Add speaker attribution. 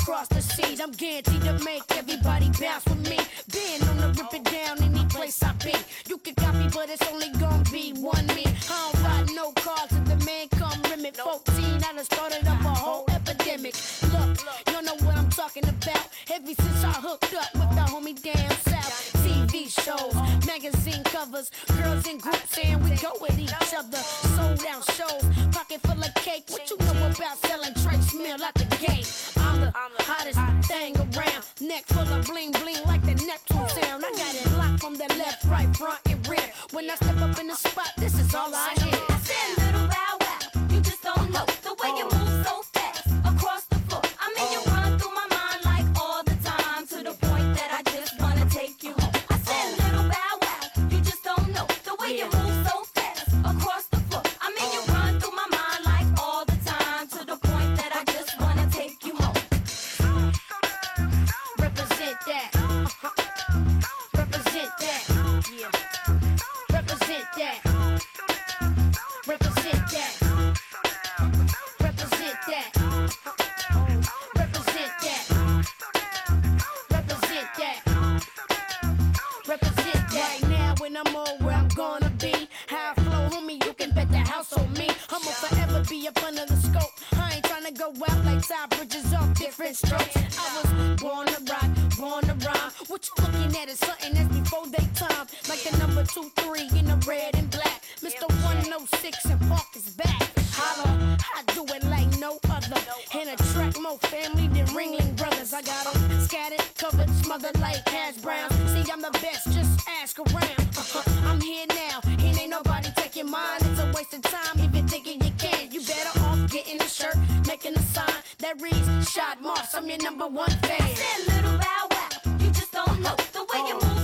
Speaker 1: across the seas. I'm guaranteed to make everybody bounce with me. Being on the rip it down any place I be. You can copy, but it's only gonna be one me. I don't ride no cars till the man come rim it. 14, I done started up a whole epidemic. Look, you know what I'm talking about. Ever since I hooked up with the homie down south. TV shows, magazine covers, girls in groups and we go with each other. Sold out shows, pocket full of cake. What you know about selling Trace Mill out the gate? I'm the hottest thing around. Neck full of bling bling like the Neptune sound. I got it locked from the left, right, front, and rear. When I step up in the spot, this is all I hear.
Speaker 2: I said, little bow wow, you just don't know the way you move so fast across the floor. I mean, you run through my mind like all the time to the point that I just wanna take you home. I said, little bow wow, you just don't know the way you move so fast across the floor. I mean, you run through my mind like all the time to the point that I just wanna take you home.
Speaker 1: Represent that. Represent that. Yeah. Represent that. Represent that. Represent that. Represent that. Represent that. Represent that. Right now when I'm on where I'm gonna be, how I flow, homie, you can bet the house on me. I'ma forever be up under the scope. I ain't tryna go out like side bridges off different strokes. I was born to rock, born to rhyme. What you looking at is something that's before they time. Like the number 2, 3 in the red and black. Mr. 106 and Park is back. Holla, I do it like no other. And attract more family than Ringling Brothers. I got them scattered, covered, smothered like hash browns. See, I'm the best, just ask around. I'm here now, and ain't nobody taking mine. It's a waste of time if you're thinking you can. You better off getting a shirt, making a sign that reads Shot Moss, I'm your number one fan.
Speaker 2: I said, little bow wow, you just don't know the way you move